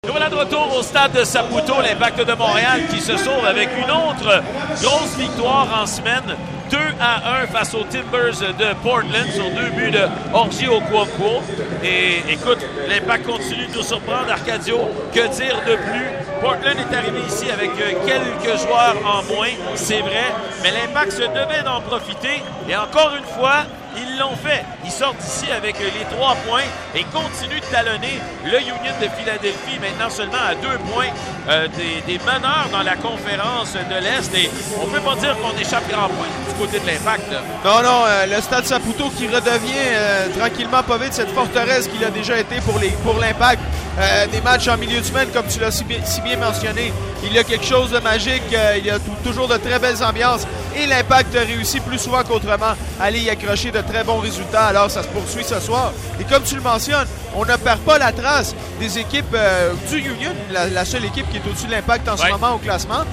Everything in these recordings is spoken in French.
Nous voilà de retour au stade de Saputo, l'Impact de Montréal qui se sauve avec une autre grosse victoire en semaine. 2-1 face aux Timbers de Portland sur 2 buts de Orji Okonkwo. Et écoute, l'Impact continue de nous surprendre. Arcadio, que dire de plus? Portland est arrivé ici avec quelques joueurs en moins, c'est vrai, mais l'Impact se devait d'en profiter. Et encore une fois, ils l'ont fait. Ils sortent ici avec les 3 points et continuent de talonner le Union de Philadelphie, maintenant seulement à 2 points des meneurs dans la conférence de l'Est. Et on ne peut pas dire qu'on échappe grand point du côté de l'Impact. Non, le stade Saputo qui redevient tranquillement pas vite cette forteresse qu'il a déjà été pour l'Impact. Des matchs en milieu de semaine, comme tu l'as si bien mentionné, il y a quelque chose de magique, il y a toujours de très belles ambiances et l'Impact réussit plus souvent qu'autrement à aller y accrocher de très bons résultats. Alors ça se poursuit ce soir. Et comme tu le mentionnes, on ne perd pas la trace des équipes du Union, la seule équipe qui est au-dessus de l'Impact en ce moment au classement.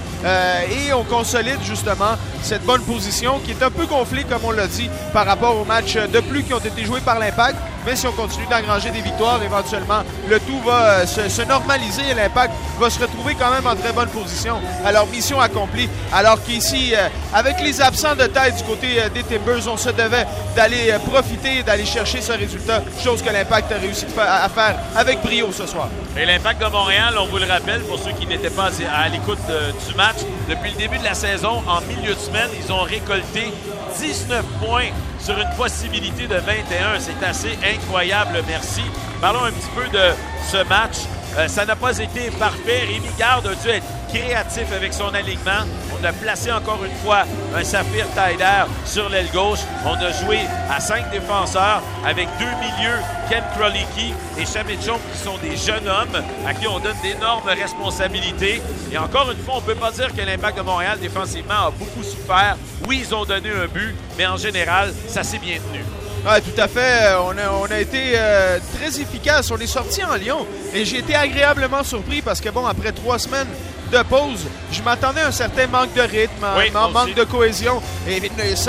Et on consolide justement cette bonne position qui est un peu gonflée, comme on l'a dit, par rapport aux matchs de plus qui ont été joués par l'Impact. Mais si on continue d'engranger des victoires, éventuellement, le tout va se normaliser et l'Impact va se retrouver quand même en très bonne position. Alors, mission accomplie. Alors qu'ici, avec les absents de taille du côté des Timbers, on se devait d'aller profiter et d'aller chercher ce résultat, chose que l'Impact a réussi à faire avec brio ce soir. Et l'Impact de Montréal, on vous le rappelle, pour ceux qui n'étaient pas à l'écoute du match, depuis le début de la saison, en milieu de semaine, ils ont récolté 19 points sur une possibilité de 21. C'est assez incroyable, merci. Parlons un petit peu de ce match. Ça n'a pas été parfait. Rémi Garde a dû être créatif avec son alignement. On a placé encore une fois un Saphir Taider sur l'aile gauche. On a joué à 5 défenseurs avec 2 milieux, Ken Krolicki et Chamichon, qui sont des jeunes hommes à qui on donne d'énormes responsabilités. Et encore une fois, on ne peut pas dire que l'Impact de Montréal, défensivement, a beaucoup souffert. Oui, ils ont donné un but, mais en général, ça s'est bien tenu. Oui, tout à fait. On a été très efficace. On est sorti en Lyon et j'ai été agréablement surpris parce que, bon, après 3 semaines de pause, je m'attendais à un certain manque de rythme, un manque de cohésion. Et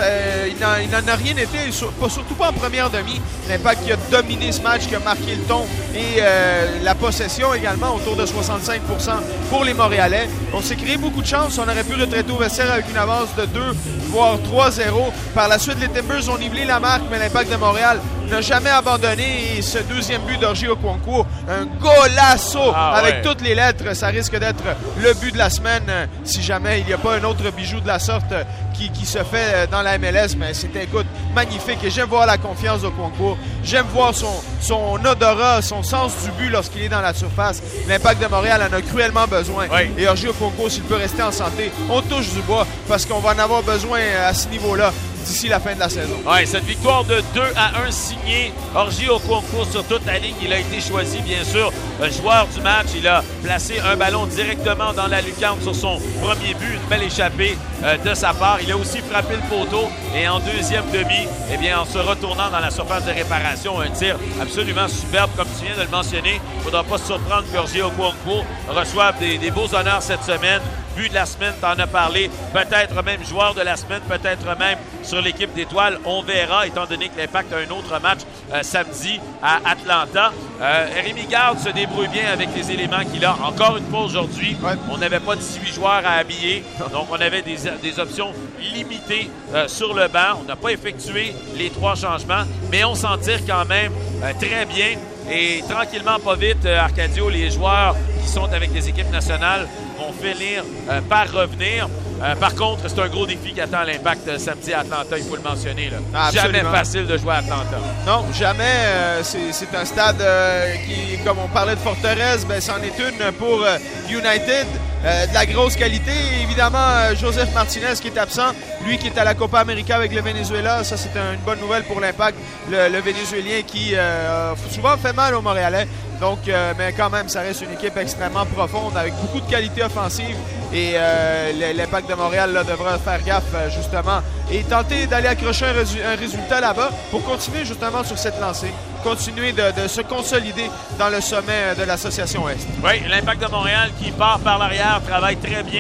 il n'en a rien été, surtout pas en première demi. L'Impact qui a dominé ce match, qui a marqué le ton et la possession également, autour de 65% pour les Montréalais. On s'est créé beaucoup de chances. On aurait pu retraiter au vestiaire avec une avance de 2, voire 3-0. Par la suite, les Timbers ont nivelé la marque, mais l'Impact de Montréal n'a jamais abandonné. Et ce deuxième but d'Orji Okonkwo, un golasso avec toutes les lettres, ça risque d'être le but de la semaine si jamais il n'y a pas un autre bijou de la sorte qui se fait dans la MLS. Mais c'était, écoute, magnifique. Et j'aime voir la confiance d'Okonkwo. J'aime voir son odorat, son sens du but lorsqu'il est dans la surface. L'Impact de Montréal en a cruellement besoin. Oui. Et Orji Okonkwo, s'il peut rester en santé, on touche du bois parce qu'on va en avoir besoin à ce niveau-là d'ici la fin de la saison. Oui, cette victoire de 2-1 signée Orji Okonkwo sur toute la ligne. Il a été choisi, bien sûr, joueur du match. Il a placé un ballon directement dans la lucarne sur son premier but. Une belle échappée de sa part. Il a aussi frappé le poteau. Et en deuxième demi, eh bien, en se retournant dans la surface de réparation, un tir absolument superbe, comme tu viens de le mentionner. Il ne faudra pas se surprendre qu'Orji Okonkwo reçoive des beaux honneurs cette semaine. But de la semaine, t'en as parlé. Peut-être même joueur de la semaine, peut-être même sur l'équipe d'étoiles. On verra, étant donné que l'Impact a un autre match samedi à Atlanta. Rémi Garde se débrouille bien avec les éléments qu'il a. Encore une fois aujourd'hui, on n'avait pas 18 joueurs à habiller. Donc, on avait des options limitées sur le banc. On n'a pas effectué les 3 changements, mais on s'en tire quand même très bien. Et tranquillement, pas vite, Arcadio, les joueurs qui sont avec les équipes nationales vont finir par revenir. Par contre, c'est un gros défi qui attend l'Impact samedi à Atlanta, il faut le mentionner. Là. Jamais facile de jouer à Atlanta. Non, jamais. C'est un stade qui, comme on parlait de forteresse, c'en est une pour United. De la grosse qualité. Évidemment, Joseph Martinez qui est absent. Lui qui est à la Copa América avec le Venezuela. Ça, c'est une bonne nouvelle pour l'Impact. Le Vénézuélien qui a souvent fait mal aux Montréalais. Donc, mais quand même, ça reste une équipe extrêmement profonde avec beaucoup de qualité offensive. Et l'Impact de Montréal là, devra faire gaffe, justement, et tenter d'aller accrocher un résultat là-bas pour continuer justement sur cette lancée. Continuer de se consolider dans le sommet de l'association Est. Oui, l'Impact de Montréal qui part par l'arrière, travaille très bien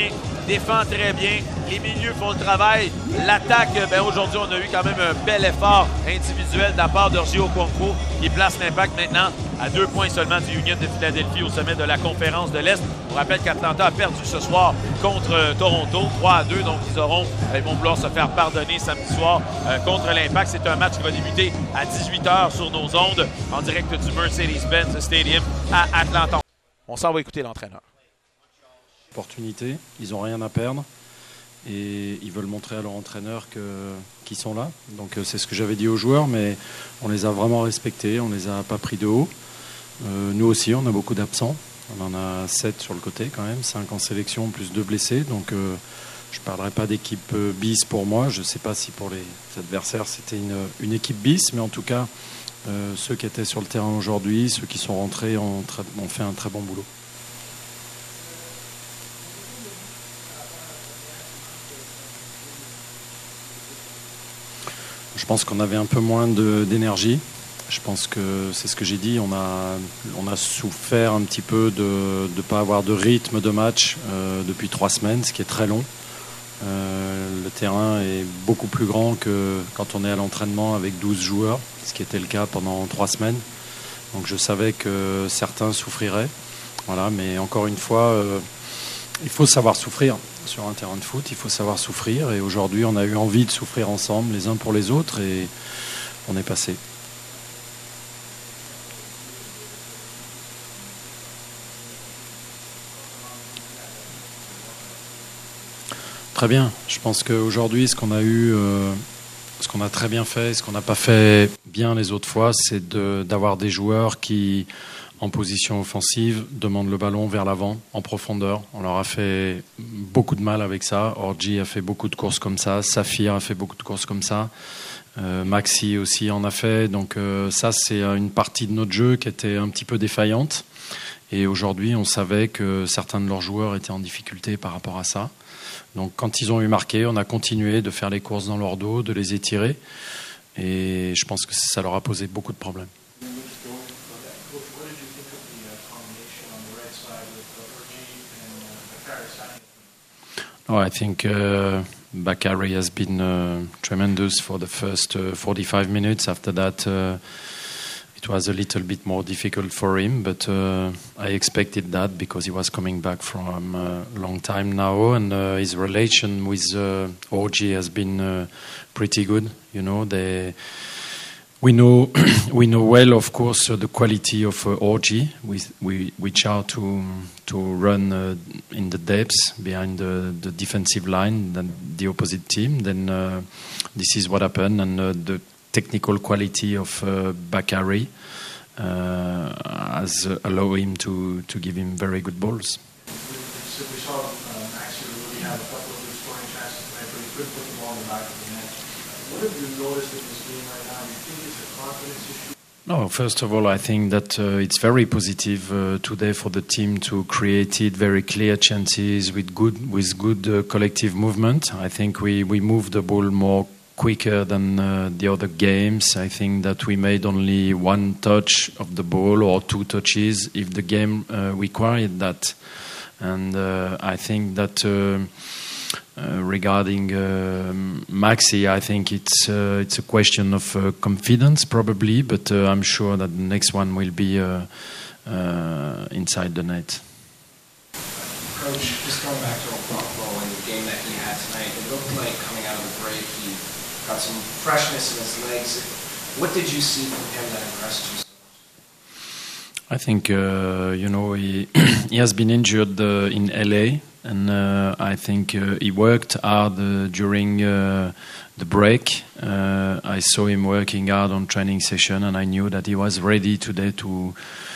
défend très bien. Les milieux font le travail. L'attaque, aujourd'hui, on a eu quand même un bel effort individuel de la part d'Orji Okonkwo qui place l'Impact maintenant à 2 points seulement du Union de Philadelphie au sommet de la conférence de l'Est. On rappelle qu'Atlanta a perdu ce soir contre Toronto, 3-2. Donc, ils vont vouloir se faire pardonner samedi soir contre l'Impact. C'est un match qui va débuter à 18h sur nos ondes en direct du Mercedes-Benz Stadium à Atlanta. On s'en va écouter l'entraîneur. Opportunité, ils n'ont rien à perdre et ils veulent montrer à leur entraîneur qu'ils sont là. Donc c'est ce que j'avais dit aux joueurs, mais on les a vraiment respectés, on les a pas pris de haut. Nous aussi, on a beaucoup d'absents. On en a 7 sur le côté quand même, 5 en sélection plus 2 blessés. Donc je ne parlerai pas d'équipe bis pour moi. Je ne sais pas si pour les adversaires c'était une équipe bis, mais en tout cas, ceux qui étaient sur le terrain aujourd'hui, ceux qui sont rentrés ont fait un très bon boulot. Je pense qu'on avait un peu moins d'énergie. Je pense que c'est ce que j'ai dit. On a souffert un petit peu de ne pas avoir de rythme de match depuis 3 semaines, ce qui est très long. Le terrain est beaucoup plus grand que quand on est à l'entraînement avec 12 joueurs, ce qui était le cas pendant 3 semaines. Donc je savais que certains souffriraient. Voilà, mais encore une fois, il faut savoir souffrir. Sur un terrain de foot, il faut savoir souffrir. Et aujourd'hui, on a eu envie de souffrir ensemble, les uns pour les autres, et on est passé. Très bien. Je pense qu'aujourd'hui, ce qu'on a très bien fait, ce qu'on n'a pas fait bien les autres fois, c'est d'avoir des joueurs qui, en position offensive, demandent le ballon vers l'avant, en profondeur. On leur a fait beaucoup de mal avec ça. Orji a fait beaucoup de courses comme ça. Saphir a fait beaucoup de courses comme ça. Maxi aussi en a fait. Donc ça, c'est une partie de notre jeu qui était un petit peu défaillante. Et aujourd'hui, on savait que certains de leurs joueurs étaient en difficulté par rapport à ça. Donc quand ils ont eu marqué, on a continué de faire les courses dans leur dos, de les étirer. Et je pense que ça leur a posé beaucoup de problèmes. Oh, I think Bakary has been tremendous for the first 45 minutes. After that, it was a little bit more difficult for him, but I expected that because he was coming back from a long time now, and his relation with Orji has been pretty good. You know, we know well, of course, the quality of Orji. We try to run in the depths behind the defensive line than the opposite team. Then this is what happened, and the technical quality of Bakary has allowed him to give him very good balls. So we saw Maxi really have a couple of good scoring chances tonight, but he couldn't put the ball in the back of the net. What have you noticed in this game right now? Do you think it's a confidence issue? No, first of all, I think that it's very positive today for the team to create very clear chances with good collective movement. I think we move the ball more quicker than the other games. I think that we made only 1 touch of the ball or 2 touches if the game required that. And I think that regarding Maxi, I think it's a question of confidence probably, but I'm sure that the next one will be inside the net. Coach, just going back to Okonkwo and the game that he had tonight, it looked like coming out of the break he got some freshness in his legs. What did you see from him that impressed you? I think he has been injured in LA, and I think he worked hard during the break. I saw him working hard on training session, and I knew that he was ready today to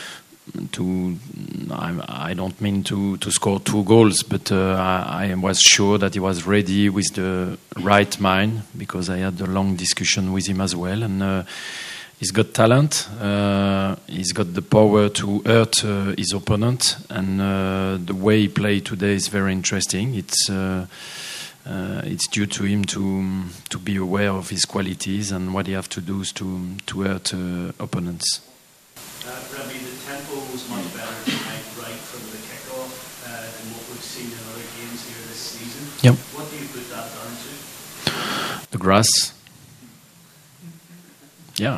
I don't mean to score 2 goals, but I was sure that he was ready with the right mind, because I had a long discussion with him as well. And he's got talent, he's got the power to hurt his opponent, and the way he played today is very interesting. It's due to him to be aware of his qualities and what he has to do to hurt opponents. Rabbi, the tempo was much better tonight, right from the kickoff than what we've seen in other games here this season. Yep. What do you put that down to? The grass. Yeah.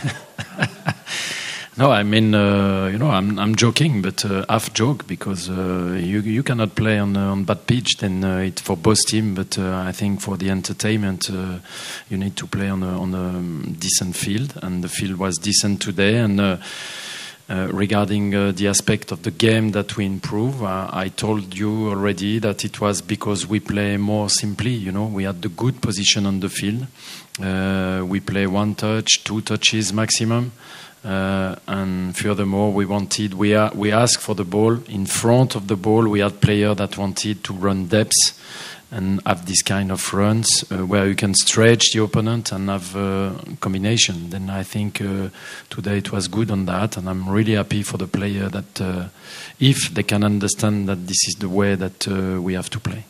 No, I mean, I'm joking, but half joke because you cannot play on bad pitch. Then it's for both teams, but I think for the entertainment, you need to play on a decent field, and the field was decent today. And regarding the aspect of the game that we improve, I told you already that it was because we play more simply. We had the good position on the field. We play 1 touch, 2 touches maximum. And furthermore, we asked for the ball. In front of the ball, we had players that wanted to run depths and have this kind of runs where you can stretch the opponent and have a combination. Then I think today it was good on that, and I'm really happy for the player that if they can understand that this is the way that we have to play.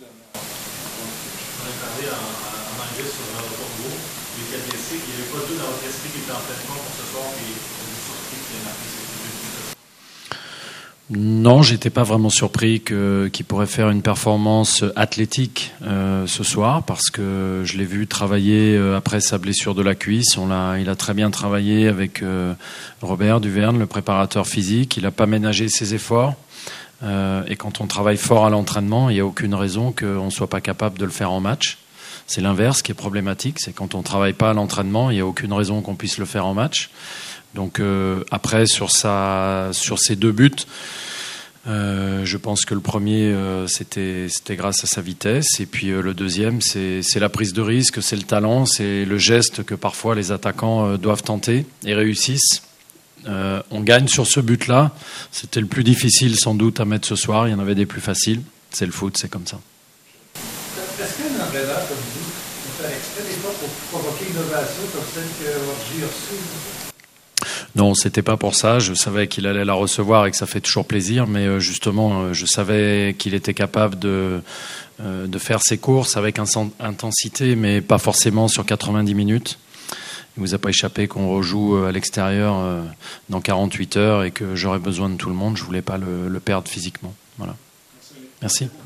Non, j'étais pas vraiment surpris qu'il pourrait faire une performance athlétique ce soir, parce que je l'ai vu travailler après sa blessure de la cuisse. Il a très bien travaillé avec Robert Duverne, le préparateur physique. Il n'a pas ménagé ses efforts. Et quand on travaille fort à l'entraînement, il n'y a aucune raison qu'on ne soit pas capable de le faire en match. C'est l'inverse qui est problématique, c'est quand on ne travaille pas à l'entraînement, il n'y a aucune raison qu'on puisse le faire en match. Donc après, sur ces 2 buts, je pense que le premier, c'était grâce à sa vitesse. Et puis le deuxième, c'est la prise de risque, c'est le talent, c'est le geste que parfois les attaquants doivent tenter et réussissent. On gagne sur ce but-là. C'était le plus difficile sans doute à mettre ce soir. Il y en avait des plus faciles. C'est le foot, c'est comme ça. Est-ce qu'un entraîneur comme vous peut faire exprès des fois pour provoquer une ovation comme celle que Orji a reçue? Non, c'était pas pour ça. Je savais qu'il allait la recevoir et que ça fait toujours plaisir, mais justement, je savais qu'il était capable de faire ses courses avec intensité, mais pas forcément sur 90 minutes. Il ne vous a pas échappé qu'on rejoue à l'extérieur dans 48 heures et que j'aurais besoin de tout le monde. Je voulais pas le perdre physiquement. Voilà. Merci.